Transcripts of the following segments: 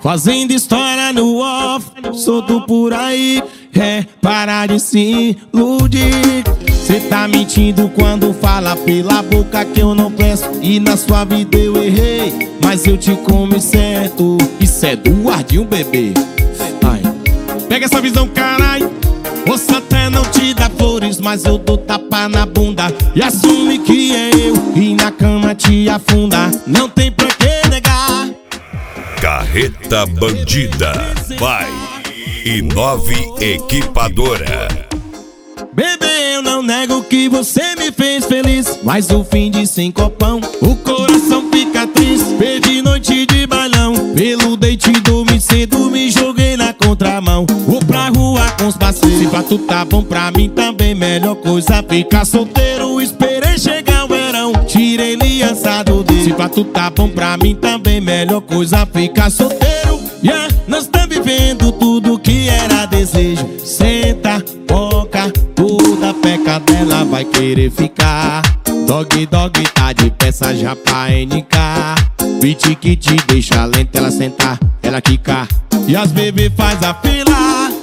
fazendo história no off, solto por aí. Para de se iludir. Cê tá mentindo quando fala pela boca que eu não peço. E na sua vida eu errei, mas eu te como certo. Isso é do guardinho, bebê. Ai. Pega essa visão, carai. Você até não te dá flores, mas eu dou tapa na bunda e assume que é eu, e na cama te afunda. Não tem pra que negar. Carreta Bandida, vai. I9 Equipadora. Bebê, eu não nego que você me fez feliz, mas o fim de sem copão, o coração fica triste. Perdi noite de bailão, pelo date dormi cedo, me joguei na contramão. Vou pra rua com os parceiros, se pra tu tá bom, pra mim também melhor coisa ficar solteiro. Esperei chegar o verão, tirei aliança do dedo. Se pra tu tá bom, pra mim também melhor coisa ficar solteiro. Yeah, nós tá vivendo tudo que era desejo. Senta, boca, toda peca dela vai querer ficar. Dog, dog, tá de peça já pra NK. Beat que te deixa lenta, ela sentar, ela quicar. E as bebê faz a fila,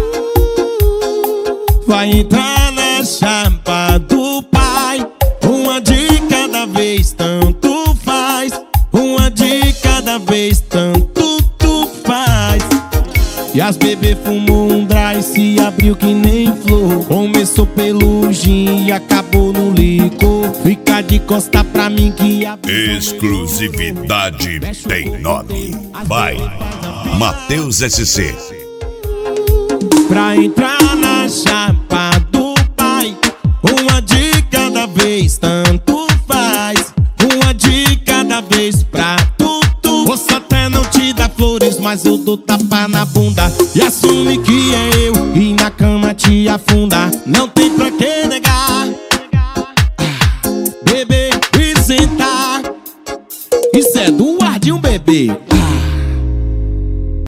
vai entrar na chapa do pai. Uma de cada vez, tanto faz. Uma de cada vez, tanto faz. E as bebê fumou um dry, se abriu que nem flor. Começou pelo gin e acabou no licor. Fica de costa pra mim que a exclusividade tem nome. Vai, Matheus SC. Pra entrar na chapa do pai, uma de cada vez, tanto faz. Uma de cada vez pra tudo. Você até não te dá flores, mas eu dou tapa na bunda e assume que é eu, e na cama te afunda. Não tem pra que negar.